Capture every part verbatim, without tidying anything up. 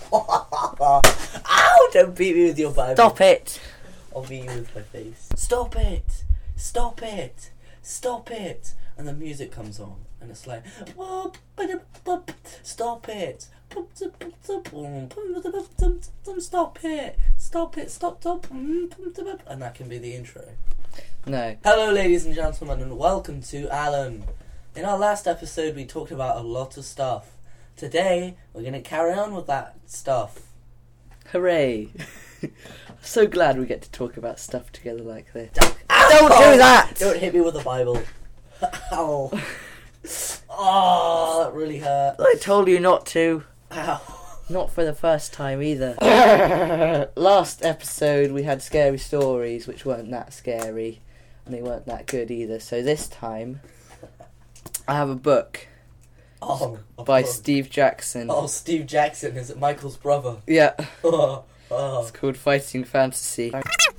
Ow! Don't beat me with your Bible. Stop it! I'll beat you with my face. Stop it! Stop it! Stop it! And the music comes on, and it's like, stop it! Stop it! Stop it! Stop! Stop! And that can be the intro. No. Hello, ladies and gentlemen, and welcome to Alan. In our last episode, we talked about a lot of stuff. Today, we're going to carry on with that stuff. Hooray! So glad we get to talk about stuff together like this. Ow! Don't do that! Don't hit me with the Bible. Ow. Oh, that really hurt. I told you not to. Ow. Not for the first time either. Last episode we had scary stories which weren't that scary. And they weren't that good either. So this time, I have a book Oh, by oh. Steve Jackson. Oh, Steve Jackson. Is it Michael's brother? Yeah. Oh, oh. It's called Fighting Fantasy.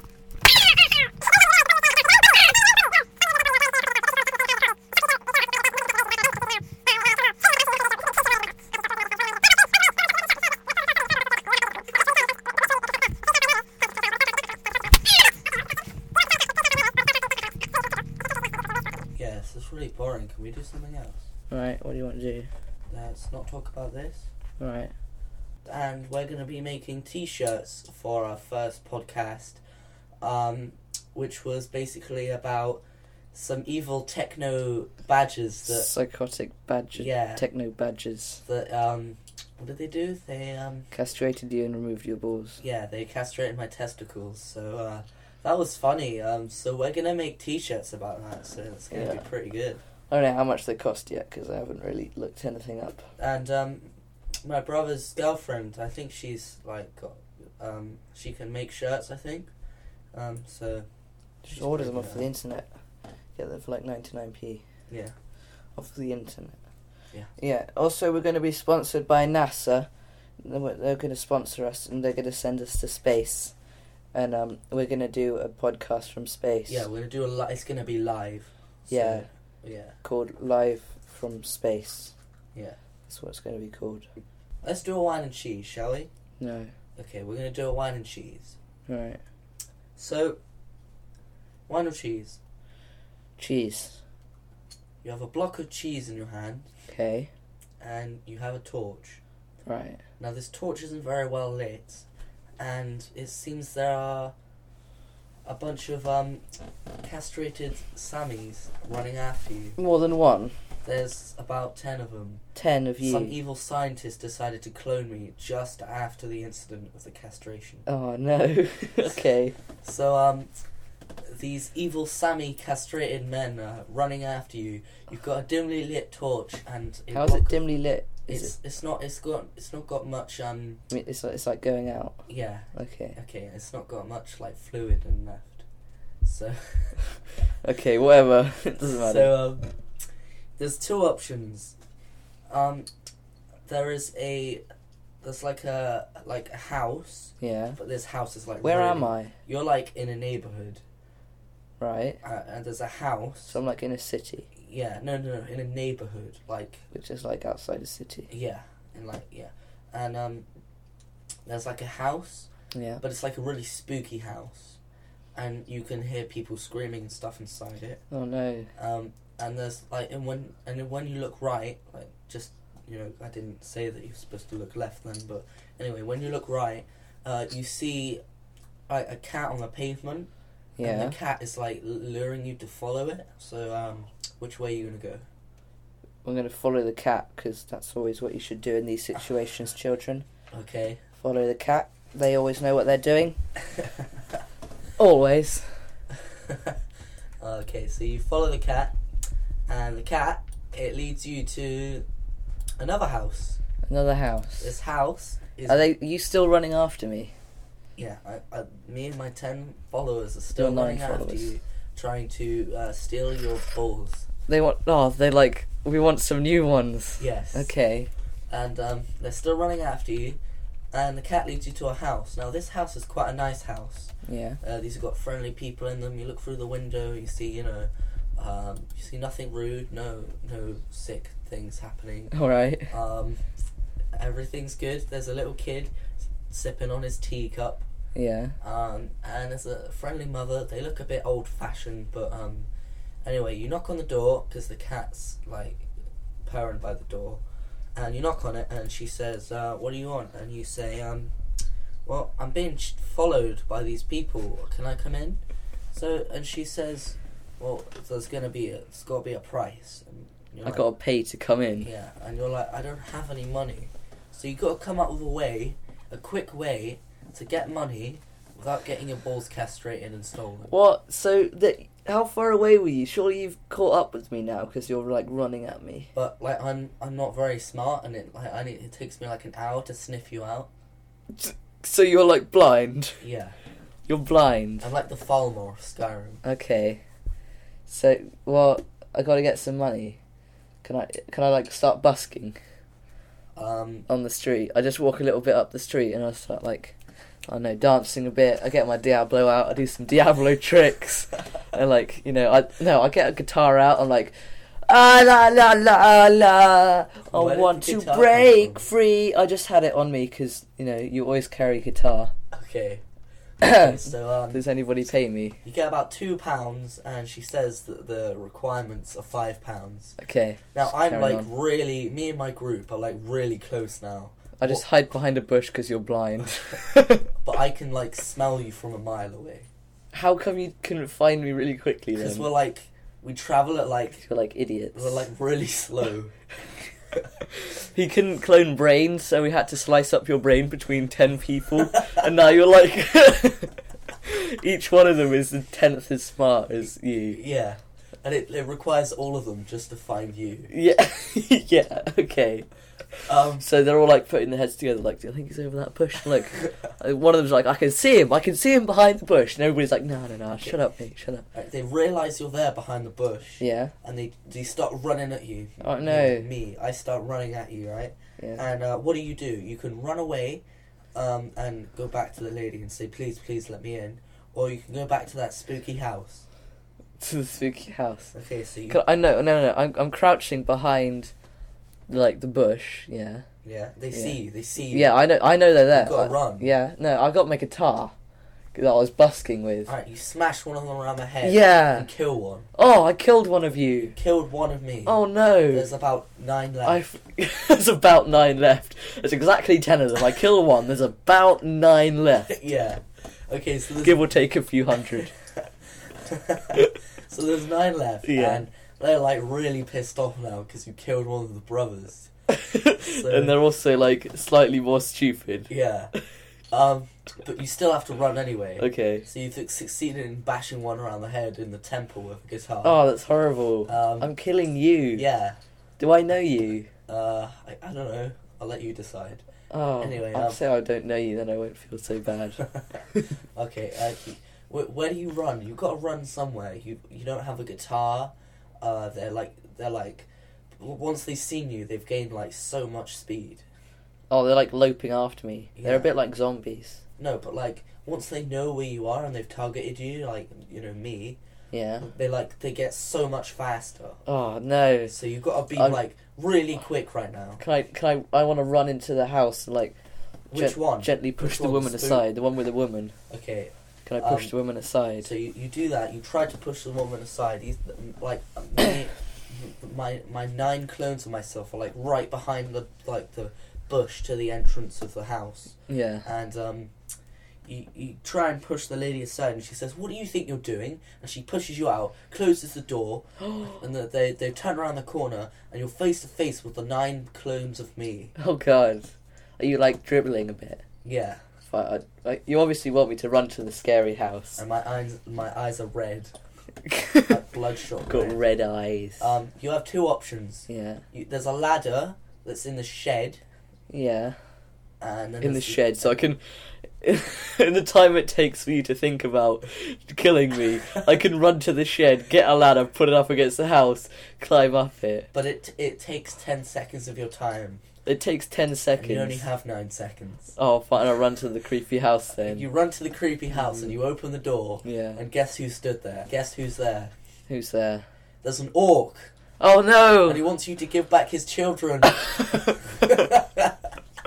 Yes, it's really boring. Can we do something else? Right, what do you want to do? Let's not talk about this. Right. And we're going to be making t-shirts for our first podcast, um, which was basically about some evil techno badgers that... Psychotic badger. Yeah. Techno badgers. that um, what did they do? They, um... Castrated you and removed your balls. Yeah, they castrated my testicles, so, uh... that was funny. Um, so we're going to make t-shirts about that, so it's going to Yeah. be pretty good. I don't know how much they cost yet because I haven't really looked anything up. And, um... my brother's girlfriend, I think she's, like, got, um, she can make shirts, I think. Um, so... Just order them off the internet. Get them for like ninety-nine p. Yeah. Off the internet. Yeah. Yeah. Also, we're going to be sponsored by NASA. They're they're going to sponsor us and they're going to send us to space. And um, we're going to do a podcast from space. Yeah, we're going to do a li- it's going to be live. So, Yeah. Yeah. Called Live from Space. Yeah. That's what it's going to be called. Let's do a wine and cheese, shall we? No. Okay, we're going to do a wine and cheese. Right. So, wine or cheese? Cheese. You have a block of cheese in your hand, Okay. and you have a torch. Right. Now, this torch isn't very well lit, and it seems there are a bunch of um, castrated Sammies running after you. More than one. There's about ten of them. Ten of you. Some evil scientist decided to clone me just after the incident of the castration. Oh no. Okay. So, um, these evil Sammy castrated men are running after you. You've got a dimly lit torch, and a How's block it of- dimly lit? Is It's it? it's not it's got it's not got much um I mean, it's like, it's like going out. yeah Okay. okay it's not got much like fluid and left. So Okay. Whatever. It doesn't matter. so um, there's two options. Um, there is a there's like a like a house, Yeah. but this house is like Where really- am I? You're like in a neighborhood, Right. uh, and there's a house. So I'm like in a city, Yeah, no, no, no, in a neighborhood, like which is like outside a city. yeah, in like yeah, and um, there's like a house, Yeah. but it's like a really spooky house, and you can hear people screaming and stuff inside it. Oh no. Um, and there's like, and when and then when you look right, like just you know, I didn't say that you're supposed to look left then, but anyway, when you look right, uh, you see like a cat on the pavement. Yeah. And the cat is like luring you to follow it. So, um, which way are you gonna go? I'm gonna follow the cat because that's always what you should do in these situations, children. Okay. Follow the cat. They always know what they're doing. Always. Okay, so you follow the cat, and the cat, it leads you to another house. Another house. This house is... Are they? Are you still running after me? Yeah, I, I, me and my ten followers are still Your nine running after followers. you, trying to uh, steal your balls. They want. Oh, they like. We want some new ones. Yes. Okay. And um, they're still running after you, and the cat leads you to a house. Now, this house is quite a nice house. Yeah. Uh, these have got friendly people in them. You look through the window, you see, you know, um, you see nothing rude, no, no sick things happening. All right. Um, everything's good. There's a little kid sipping on his teacup. Yeah. Um, and there's a friendly mother. They look a bit old-fashioned, but um, anyway, you knock on the door because the cat's like purring by the door, and you knock on it, and she says, uh, "What do you want?" And you say, "Um, well, I'm being ch- followed by these people. Can I come in?" So, and she says, "Well, there's gonna be a, it's got to be a price." And you're I like, gotta pay to come in. yeah, and you're like, "I don't have any money," so you got to come up with a way, a quick way to get money without getting your balls castrated and stolen. What? So that? How far away were you? Surely you've caught up with me now because you're like running at me. But like, I'm I'm not very smart, and it like I need, it takes me like an hour to sniff you out. So you're like blind. Yeah, You're blind. I'm like the Falmor of Skyrim. Okay. So well, I gotta get some money. Can I? Can I like start busking Um, on the street? I just walk a little bit up the street and I start like, I don't know, dancing a bit. I get my Diablo out. I do some Diablo tricks, and like you know, I no, I get a guitar out. I'm like, ah la la la la. I Where did want the to guitar break come from? free. I just had it on me because you know you always carry guitar. okay. Okay, so um, Does anybody pay me? you get about two pounds, and she says that the requirements are five pounds. Okay. Now just I'm carry like on. really, me and my group are like really close now, I just hide behind a bush because you're blind. but I can like smell you from a mile away. How come you couldn't find me really quickly then? Because we're like, we travel at like, You're like idiots. we're like really slow. He couldn't clone brains, so we had to slice up your brain between ten people, and now you're like... Each one of them is a tenth as smart as you. Yeah, and it, it requires all of them just to find you. Yeah, yeah, okay. Um, So they're all like putting their heads together, like, do you think he's over that bush? Like, uh, one of them's like, I can see him, I can see him behind the bush, and everybody's like, no, no, no, shut up, mate, shut up. Right, they realise you're there behind the bush, Yeah, and they they start running at you. Oh, You no. know, me, I start running at you, right? yeah. And uh, what do you do? You can run away, um, and go back to the lady and say, please, please let me in, or you can go back to that spooky house. To the spooky house. Okay, so you, Can- I know, no, no, I'm, I'm crouching behind, like, the bush, yeah. yeah, they Yeah. see you, they see you. Yeah, I know, I know they're there. You've gotta I- run. Yeah, no, I got my guitar that I was busking with. Alright, you smash one of them around the head. Yeah. And kill one. Oh, I killed one of you. Killed one of me. Oh no. There's about nine left. I There's about nine left. There's exactly ten of them. I kill one. There's about nine left. Yeah. Okay, so there's, Give or take a few hundred. so there's nine left, Yeah. and they're like really pissed off now because you killed one of the brothers. And they're also like slightly more stupid. Yeah. Um, but you still have to run anyway. Okay. So you've succeeded in bashing one around the head in the temple with a guitar. Oh, that's horrible. Um, I'm killing you. Yeah. Do I know you? Uh, I, I don't know. I'll let you decide. Oh, Anyway, I'll um, say I don't know you, then I won't feel so bad. Okay. Uh, you- where, where do you run? You've got to run somewhere. You you don't have a guitar. Uh, they're like they're like. w- Once they've seen you, they've gained like so much speed. Oh, they're like loping after me. They're a Yeah. bit like zombies. No, but like once they know where you are and they've targeted you, like you know me, Yeah. they like they get so much faster. Oh no. So you've got to be I'm- like really quick right now. Can I? Can I? I want to run into the house and like Which gen- one? gently push Which the one? woman Spook? aside. The one with the woman. Okay. Can I push Um, the woman aside? So you, you do that. You try to push the woman aside. He's like me, my my nine clones of myself are like right behind the like the bush to the entrance of the house, Yeah. and um, you you try and push the lady aside, and she says, "What do you think you're doing?" And she pushes you out, closes the door, and the, they they turn around the corner, and you're face to face with the nine clones of me. Oh god. Are you like dribbling a bit? Yeah, I, I, I, you obviously want me to run to the scary house. and my eyes my eyes are red, like bloodshot. Got red. red eyes. Um, you have two options. yeah. You, there's a ladder that's in the shed, Yeah. and then In the there's shed, so I can. In the time it takes for you to think about killing me, I can run to the shed, get a ladder, put it up against the house, climb up it. But it it takes ten seconds of your time. It takes ten And seconds. you only have nine seconds. Oh, fine, I'll run to the creepy house then. You run to the creepy house and you open the door, Yeah. and guess who stood there? Guess who's there? Who's there? There's an orc, Oh no! and he wants you to give back his children.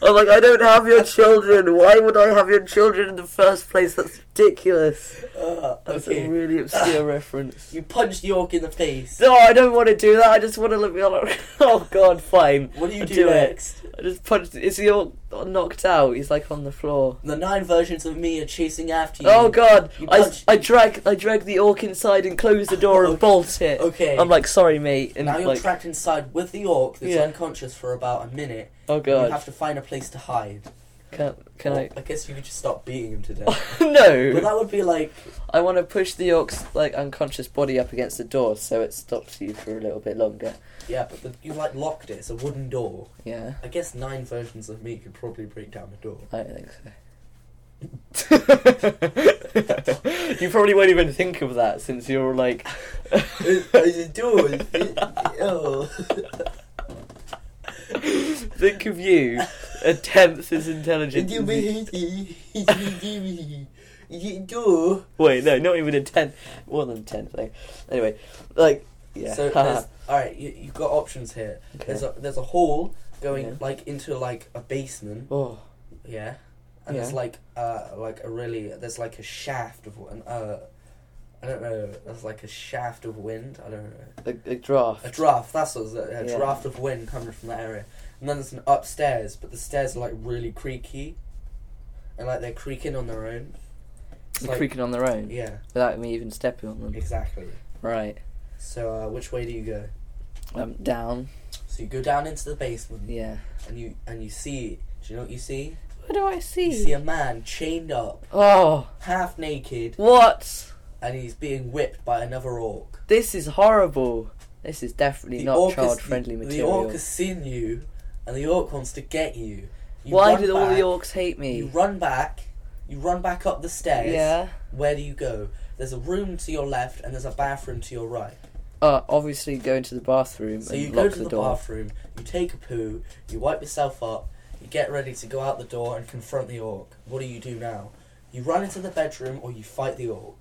I'm like, I don't have your children. Why would I have your children in the first place? That's ridiculous. Uh, That's okay. a really obscure reference. You punched York in the face. No, I don't want to do that. I just want to look beyond. Oh God, fine. What do you I'll do, do it. next? I just punched. Is he all knocked out? He's like on the floor. The nine versions of me are chasing after you. Oh God! You I, punched- I drag I drag the orc inside and close the door and bolt it. Okay. I'm like, sorry, mate. And now you're like, trapped inside with the orc that's Yeah. unconscious for about a minute. oh You God! have to find a place to hide. Can can Well, I? I guess you could just start beating him to death. No. But that would be like... I want to push the orc's like unconscious body up against the door so it stops you for a little bit longer. Yeah, but the, you like locked it. It's a wooden door. Yeah. I guess nine versions of me could probably break down the door. I don't think so. You probably won't even think of that since you're like. It's a door. Oh. Think of you, a tenth as intelligent. as you. door. Wait, no, not even a tenth. More than a tenth, though. Anyway, like, yeah. So there's, all right, you, you've got options here. Okay. There's a there's a hall going Yeah. like into like a basement. Oh, Yeah, and there's Yeah. like uh like a really there's like a shaft of an uh I don't know. There's like a shaft of wind. I don't know. a, a draft. A draft. That's what it is. A Yeah. draft of wind coming from that area. And then there's an upstairs, but the stairs are like really creaky, and like they're creaking on their own. It's They're like- creaking on their own Yeah, without me even stepping on them. exactly. Right. So uh, which way do you go? Um, down. So you go down into the basement, Yeah. and you and you see. Do you know what you see? What do I see? You see a man chained up, Oh, half naked, what? and he's being whipped by another orc. This is horrible. This is definitely not orc has- child-friendly the, material. The orc has seen you, and the orc wants to get you. you Why run did all the back, orcs hate me? You run back. You run back up the stairs. Yeah. Where do you go? There's a room to your left, and there's a bathroom to your right. Uh, obviously go into the bathroom So and you go lock to the, the, door. bathroom. You take a poo. You wipe yourself up. You get ready to go out the door and confront the orc. What do you do now? You run into the bedroom, or you fight the orc.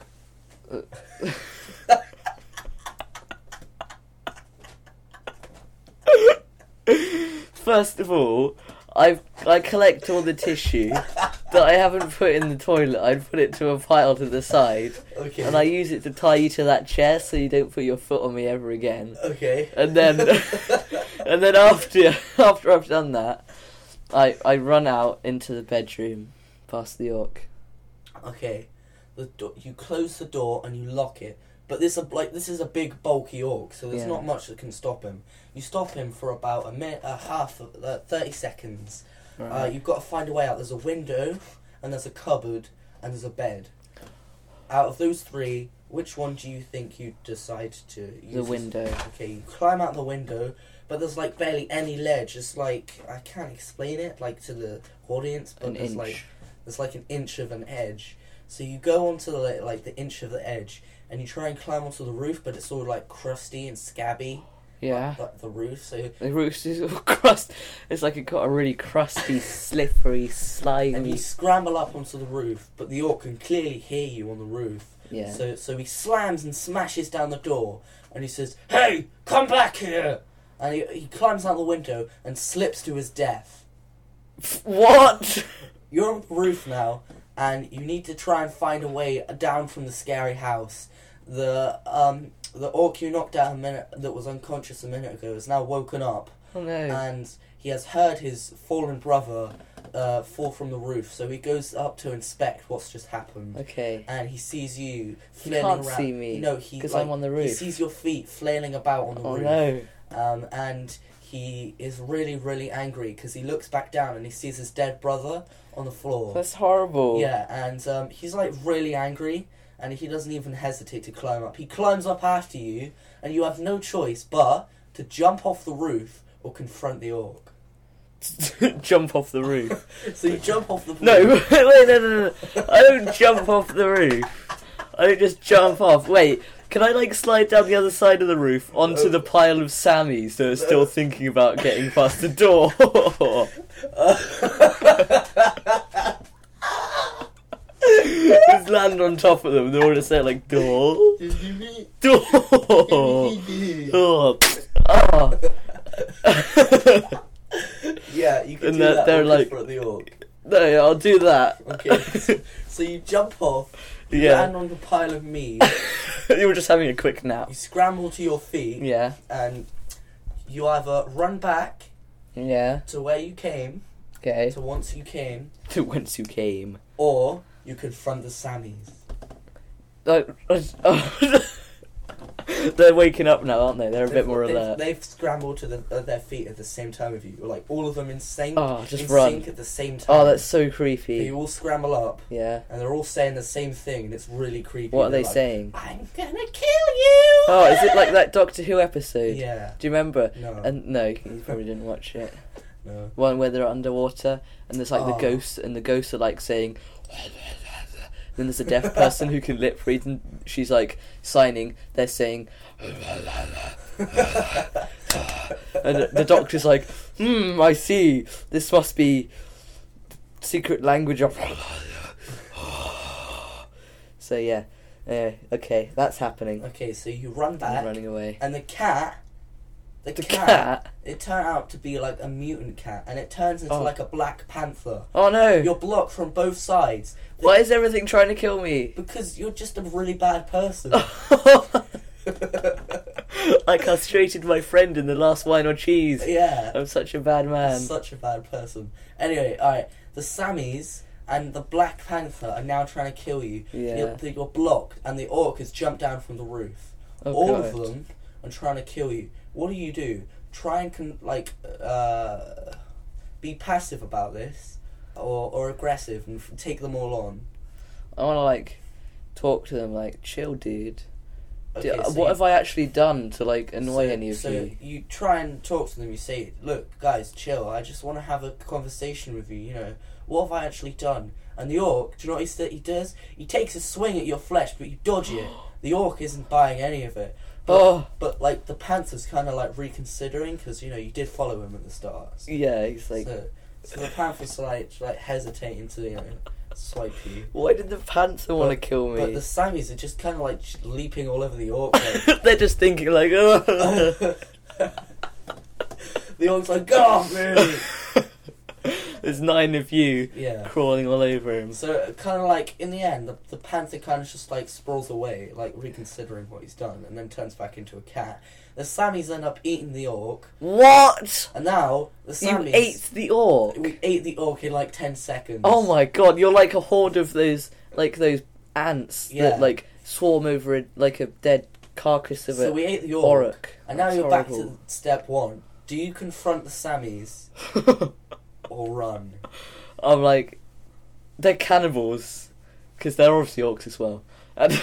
First of all, I I collect all the tissue that I haven't put in the toilet. I put it to a pile to the side, Okay. and I use it to tie you to that chair so you don't put your foot on me ever again. Okay. And then, and then after after I've done that, I I run out into the bedroom, past the orc. Okay. The do- you close the door and you lock it. But this a like this is a big bulky orc, so there's Yeah. not much that can stop him. You stop him for about a minute, a half, of, uh, thirty seconds. Uh, Right. you've got to find a way out. There's a window, and there's a cupboard, and there's a bed. Out of those three, which one do you think you decide to use? The as- window. Okay, you climb out the window, but there's like barely any ledge. It's like I can't explain it like to the audience, but An there's inch. like there's like an inch of an edge. So you go onto the like the inch of the edge, and you try and climb onto the roof, but it's all like crusty and scabby. Yeah. Like the roof. So The roof is all crust. It's like it got a really crusty, slippery, slimy. and you scramble up onto the roof, but the orc can clearly hear you on the roof. Yeah. So so he slams and smashes down the door, and he says, "Hey, come back here!" And he he climbs out the window and slips to his death. What? You're on the roof now, and you need to try and find a way down from the scary house. The um the orc you knocked out a minute that was unconscious a minute ago is now woken up, Oh no. and he has heard his fallen brother uh, fall from the roof. So he goes up to inspect what's just happened. Okay. And he sees you He flailing can't around. see me, No, he 'cause like, I'm on the He roof. sees your feet flailing about on the Oh roof. no. Um, and he is really, really angry because he looks back down and he sees his dead brother on the floor. That's horrible. Yeah, and um, he's like really angry, and he doesn't even hesitate to climb up. He climbs up after you, and you have no choice but to jump off the roof or confront the orc. Jump off the roof. So you jump off the roof. No, wait, wait, no, no, no. I don't jump off the roof. I don't just jump off. Wait, can I like slide down the other side of the roof onto the pile of Sammies that are still thinking about getting past the door? Just land on top of them. They want to say like door, door. Oh. Oh. Yeah, you You And do they're, that they're or like, confront the orc. no, I'll do that. Okay, so, so you jump off, you Yeah. land on the pile of meat, You were just having a quick nap. you scramble to your feet, Yeah, and you either run back yeah, to where you came, okay. to once you came, To whence you came. or you confront the Sammies. Like, oh, they're waking up now, aren't they? They're a bit They've- more they've, alert. They've scrambled to the, uh, their feet at the same time as you, like all of them in sync, Oh, just in run. sync at the same time. Oh, that's so So creepy. you all scramble up, Yeah. and they're all saying the same thing, and it's really creepy. What are They're they like, saying? I'm gonna kill you! Oh, is it like that Doctor Who episode? Yeah. Do you remember? No. And no, you probably didn't watch it. no. One where they're underwater and there's like Oh. the ghosts, and the ghosts are like saying. Then there's a deaf person who can lip read, and she's like signing. They're saying. And the doctor's like, hmm, I see. This must be secret language of. So yeah, yeah, okay, that's happening. Okay, so you run I'm back, running away. and the cat, the, The cat, cat. it turned out to be like a mutant cat, and it turns into Oh. like a black panther. Oh no! You're blocked from both sides. Why is everything trying to kill me? Because you're just a really bad person. I castrated my friend in the last wine or cheese. Yeah. I'm such a bad man. Such a bad person. Anyway, alright. The Sammies and the Black Panther are now trying to kill you. Yeah. You're, you're blocked, and the orc has jumped down from the roof. Oh, All God. of them are trying to kill you. What do you do? Try and, con- like, uh, be passive about this, or, or aggressive, and f- take them all on. I want to like talk to them, like, chill, dude. Okay, Do- so what you- have I actually done to like annoy so, any of so you? you try and talk to them. You say, "Look, guys, chill. I just want to have a conversation with you. You know, what have I actually done?" And the orc, do you know what he, st- he does? He takes a swing at your flesh, but you dodge it. The orc isn't buying any of it. But, Oh. but like the panther's kind of like reconsidering, because you know you did follow him at the start. So, Yeah, he's like, so, so the panther's like like hesitating to you know swipe you. why did the panther want to But- kill But me? the Sammies are just kind of like just leaping all over the orc. Like, They're just thinking like, oh. the orc's like, "Go off me!" There's nine of you Yeah. crawling all over him. So kind of like in the end, the, the panther kind of just like sprawls away, like reconsidering what he's done, and then turns back into a cat. The Sammies end up eating the orc, What? and now the You Sammies ate the orc? we ate the orc in like ten seconds. Oh my god, you're like a horde of those, like those ants Yeah. that like swarm over a, like a dead carcass of So a we ate the orc, orc. and now That's you're back horrible. to step one. Do you confront the Sammies or run? I'm like, they're cannibals, because they're obviously orcs as well. And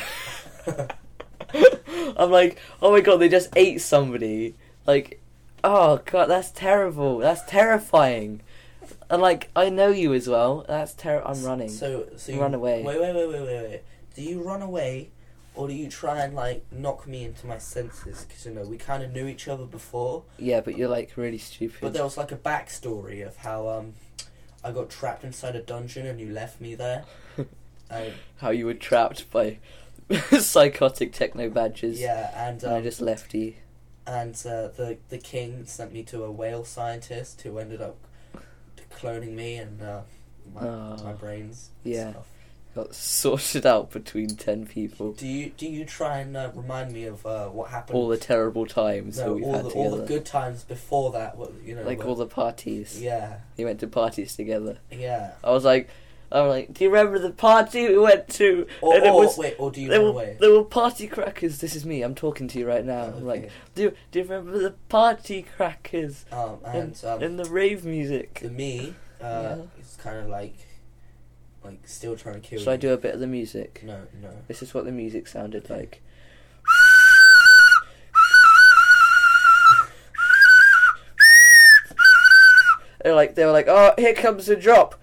I'm like, oh my god, they just ate somebody. Like, oh god, that's terrible. That's terrifying. And like, I know you as well. That's ter- I'm running. So, so you Run away. Wait, wait, wait, wait, wait, wait. Do you run away, or do you try and like knock me into my senses? Because you know we kind of knew each other before, Yeah, but you're like really stupid. but there was like a backstory of how um I got trapped inside a dungeon and you left me there. And, How you were trapped by psychotic techno badgers. yeah, and And I um, just left you. and uh, the the king sent me to a whale scientist who ended up cloning me and uh, my Oh. my brains. and Yeah. stuff. Got sorted out between ten people. Do you do you try and uh, remind me of uh, what happened? All the terrible times that no, we've all had the together. all the good times before that. What you know, like were- all the parties. yeah, We went to parties together. yeah. I was like, I was like, do you remember the party we went to? Or, and it or was, wait, or do you there run were away? there were party crackers. This is me. I'm talking to you right now. I'm like, Okay. do do you remember the party crackers um, and and, um, and the rave music? the me uh, Yeah. is kind of like like still trying to kill Should you. I do a bit of the music? No, no. This is what the music sounded Okay. like. They're like, they were like, oh, here comes the drop.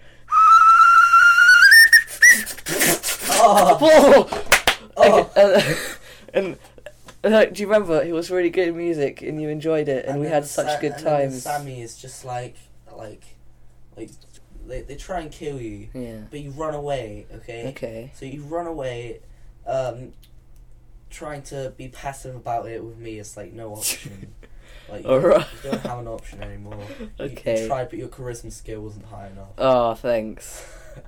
Oh, Oh! oh. and, and like, do you remember? It was really good music, and you enjoyed it, and, we then had the such Sa- good and then times. the Sammy is just like like like they they try and kill you, Yeah. but you run away. Okay. Okay. So you run away, um, trying to be passive about it with me is like no option. Like, you, Alright. don't, you don't have an option anymore. You- Okay. You, tried, but your charisma skill wasn't high enough. You- Okay. You tried, but your charisma skill wasn't high enough. Oh, thanks.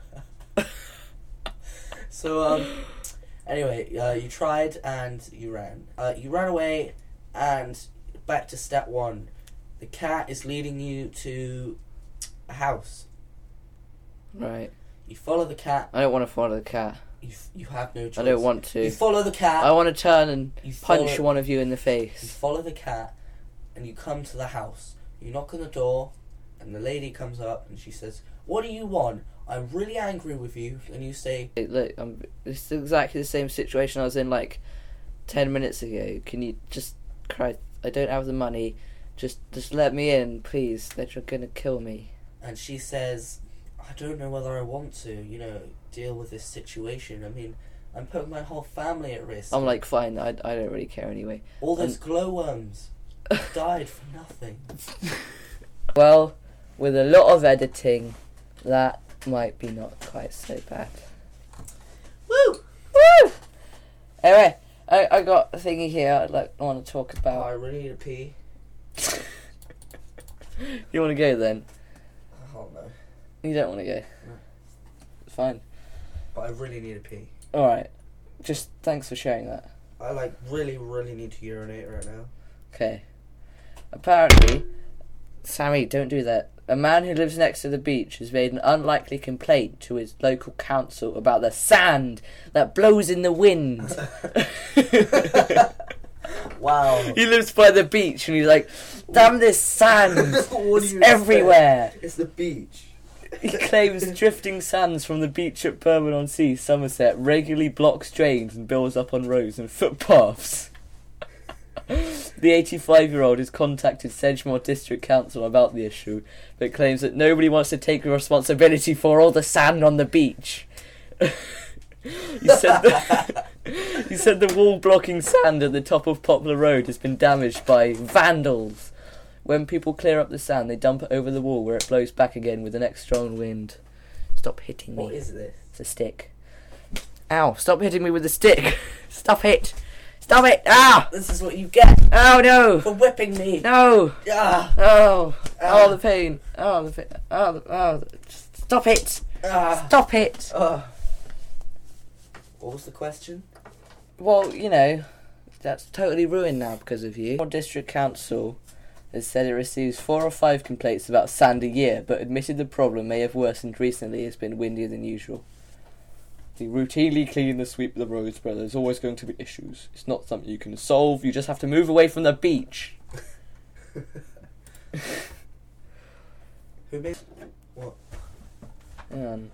So, um, anyway, uh, you tried and you ran. Uh, you ran away, and back to step one. The cat is leading you to a house. Right. You follow the cat. I don't want to follow the cat. You f- you have no choice. I don't want to. You follow the cat. I want to turn and You punch follow- one of you in the You face. follow the cat, and you come to the house. You knock on the door, and the lady comes up, and she says, "What do you want? I'm really angry with you." And you say, Hey, look, I'm, it's exactly the same situation I was in like ten minutes ago. Can you just cry? I don't have the money. Just, just let me in, please. They're gonna kill me. and she says, "I don't know whether I want to, you know, deal with this situation. I mean, I'm putting my whole family at risk. I'm like, fine. I, I don't really care anyway. all those um, glowworms died for nothing." Well, with a lot of editing, that might be not quite so bad. Woo! Woo! Anyway, I, I got a thingy here I'd like I want to talk Oh, about. I really need a pee. You want to go then? Oh no, You don't want to go. No. Fine. but I really need a pee. All right. Just thanks for sharing that. I like really, really need to urinate right now. Okay. Apparently, Sammy, don't do that. A man who lives next to the beach has made an unlikely complaint to his local council about the sand that blows in the wind. Wow. He lives by the beach and he's like, damn this sand! What do It's you everywhere! expect? It's the beach. He claims drifting sands from the beach at Bermondsey, Somerset, regularly blocks drains and builds up on roads and footpaths. The eighty-five-year-old has contacted Sedgemoor District Council about the issue, but claims that nobody wants to take responsibility for all the sand on the beach. He said that he said the wall blocking sand at the top of Poplar Road has been damaged by vandals. When people clear up the sand, they dump it over the wall where it blows back again with the next strong wind. Stop hitting me. What is this? It's a stick. Ow, stop hitting me with the stick. Stop it. Stop it. Ah! This is what you get Oh no. for whipping me. No. Ah, Oh. Ah. Oh, the pain. Oh, the pain. Oh, the, oh. Stop it. ah, Stop it. ah. What was the question? Well, you know, that's totally ruined now because of you. Our district council has said it receives four or five complaints about sand a year, but admitted the problem may have worsened recently. It's been windier than usual. They routinely clean and sweep the roads, but there's always going to be issues. It's not something you can solve. You just have to move away from the beach. Who made what? Um,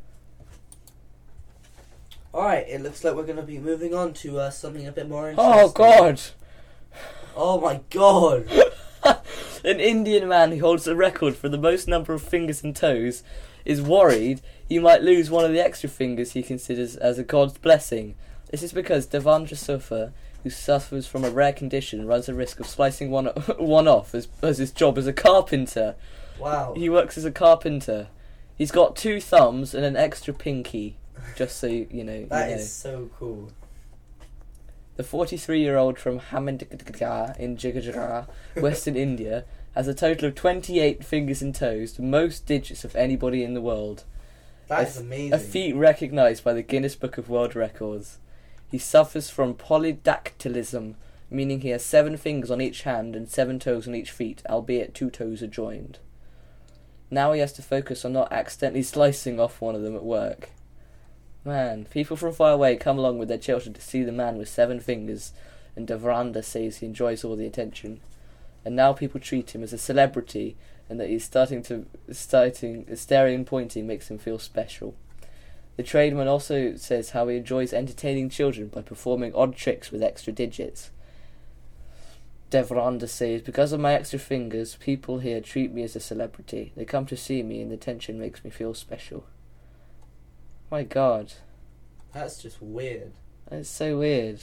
Alright, it looks like we're going to be moving on to uh, something a bit more interesting. oh God! Oh my god! An Indian man who holds the record for the most number of fingers and toes is worried he might lose one of the extra fingers he considers as a god's blessing. This is because Devendra Suffer, who suffers from a rare condition, runs the risk of slicing one one off as, as his job as a carpenter. Wow. He works as a carpenter. He's got two thumbs and an extra pinky, just so you, you know. That you know. is so cool. The forty-three-year-old from Hamandgara in Jigajarra, Western India, has a total of twenty-eight fingers and toes, the most digits of anybody in the world. That a, is amazing. A feat recognised by the Guinness Book of World Records. He suffers from polydactylism, meaning he has seven fingers on each hand and seven toes on each feet, albeit two toes are joined. Now he has to focus on not accidentally slicing off one of them at work. Man, people from far away come along with their children to see the man with seven fingers, and Devranda says he enjoys all the attention. And now people treat him as a celebrity, and that he's starting to starting staring and pointing makes him feel special. The tradesman also says how he enjoys entertaining children by performing odd tricks with extra digits. Devranda says, because of my extra fingers, people here treat me as a celebrity. They come to see me and the attention makes me feel special. My God. That's just weird. That's so weird.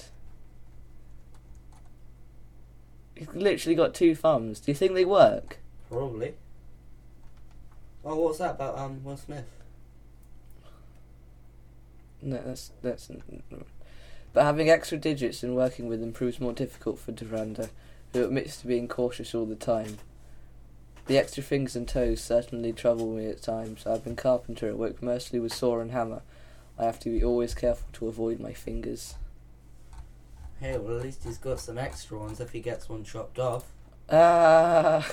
He's literally got two thumbs. Do you think they work? Probably. Oh, what was that about um Will Smith? No, that's that's. But having extra digits and working with them proves more difficult for Devranda, who admits to being cautious all the time. The extra fingers and toes certainly trouble me at times. I've been carpenter at work, mostly with saw and hammer. I have to be always careful to avoid my fingers. Hey, well, at least he's got some extra ones if he gets one chopped off. Ah.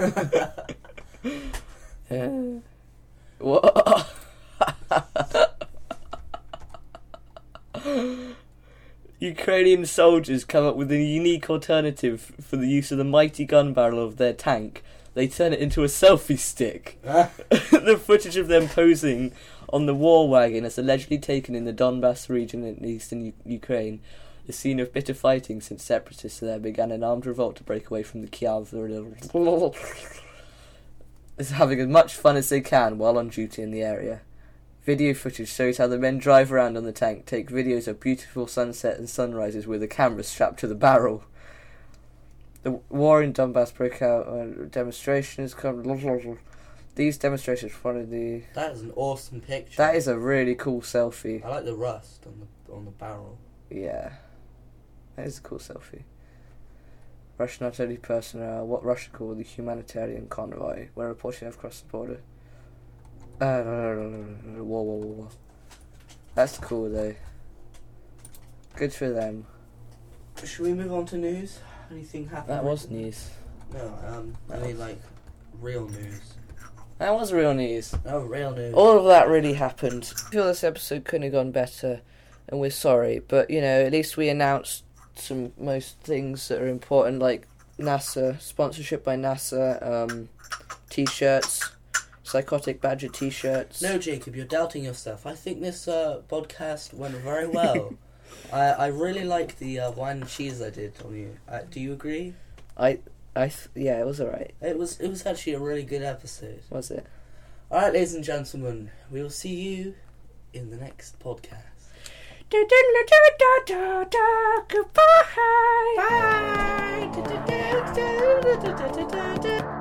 uh, what? Ukrainian soldiers come up with a unique alternative for the use of the mighty gun barrel of their tank. They turn it into a selfie stick. The footage of them posing on the war wagon is allegedly taken in the Donbass region in eastern U- Ukraine, the scene of bitter fighting since separatists there began an armed revolt to break away from the Kiev. Is having as much fun as they can while on duty in the area. Video footage shows how the men drive around on the tank, take videos of beautiful sunset and sunrises with a camera strapped to the barrel. The war in Donbass broke out on demonstrations. These demonstrations followed the... That is an awesome picture. That is a really cool selfie. I like the rust on the on the barrel. Yeah. That is a cool selfie. Russian artillery personnel, what Russia called the humanitarian convoy, were reported to have crossed the border. Uh, no, no, no, no, no, whoa, whoa, whoa, whoa. That's cool though. Good for them. Should we move on to news? Anything happened? That was news. No, um, any like real news. That was real news. No, real news. All of that really happened. I feel this episode couldn't have gone better, and we're sorry, but you know, at least we announced some most things that are important, like NASA sponsorship by NASA, um, t-shirts, Psychotic Badger t-shirts. No, Jacob, you're doubting yourself. I think this uh, podcast went very well. I I really like the uh, wine and cheese I did on you. Uh, do you agree? I I th- yeah, it was alright. It was it was actually a really good episode. Was it? All right, ladies and gentlemen, we will see you in the next podcast. Goodbye. Bye.